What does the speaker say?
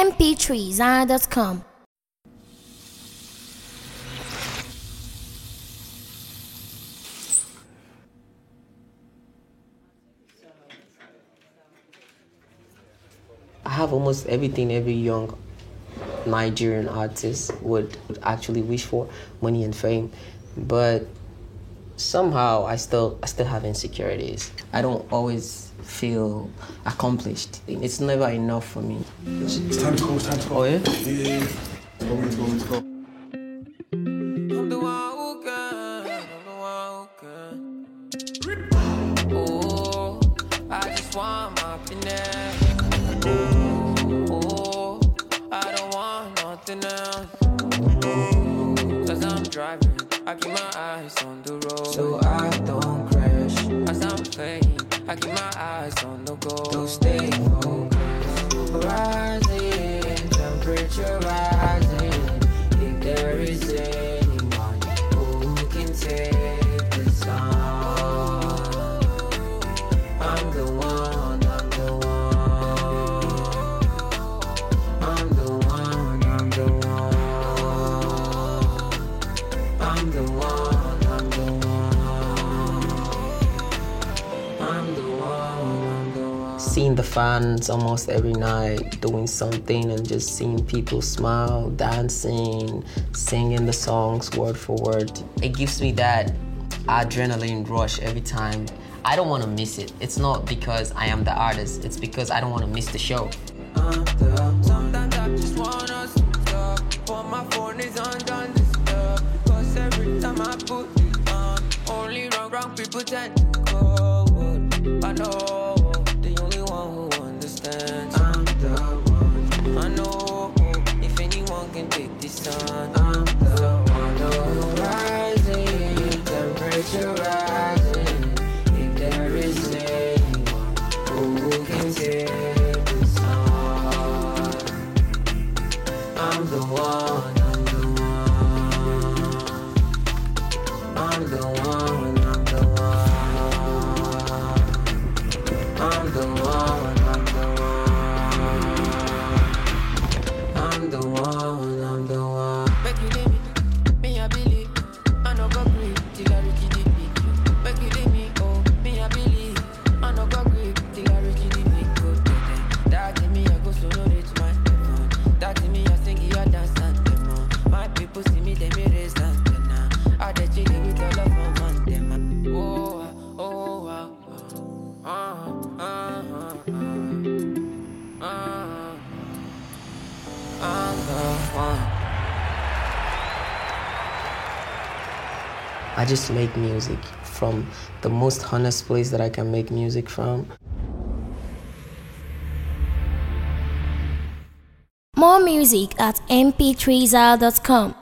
mp3zara.com. I have almost everything every young Nigerian artist would actually wish for: money and fame. But somehow I still have insecurities. I don't always feel accomplished. It's never enough for me. It's time to go. Oh yeah? Yeah. Let's go. I'm the one who can. Oh, I just want my happiness. Oh, I don't want nothing else. As I'm driving, I keep my eyes on the road, so I don't crash. As I'm playing, I keep my eyes on the goal, to stay focused. Rising, temperature rising. If there is anyone who can take the sun, I'm the one. Seeing the fans almost every night doing something, and just seeing people smile, dancing, singing the songs word for word. It gives me that adrenaline rush every time. I don't want to miss it. It's not because I am the artist, it's because I don't want to miss the show. Sometimes I just wanna stop, but my phone is undone disturbed. Cause every time I put it on, only wrong people tend to go. I know the only one who understands. I'm the one. I know if anyone can take this sun, I'm the one. Rising, temperature rising. If there is anyone who can take this sun, I'm the one. I'm the one. I'm the one. Make you leave me, I believe. I no go grip, till I reach the peak. Make you leave me, oh, me I believe. I no go grip, till I reach the peak. That in me, I go solo, reach my heaven. That in me, I sing it, I dance and them. My people see me, they me raise and them. I dey chill with all of my man, them. I'm the one. I just make music from the most honest place that I can make music from. More music at mp3zara.com.